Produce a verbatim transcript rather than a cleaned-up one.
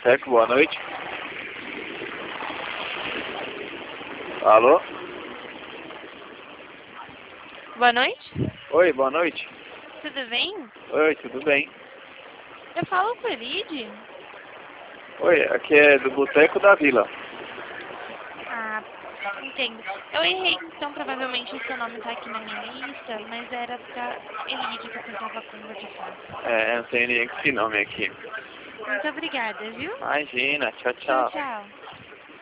Boteco, boa noite. Alô? Boa noite. Oi, boa noite. Tudo bem? Oi, tudo bem? Eu falo com o Elide? Oi, aqui é do Boteco da Vila. Ah, entendo. Eu errei, então provavelmente o seu nome tá aqui na minha lista, mas era pra Elide que eu tentava conversar. É, não tem nem esse nome aqui. Muito obrigada, viu? Imagina, tchau, Tchau, tchau. tchau.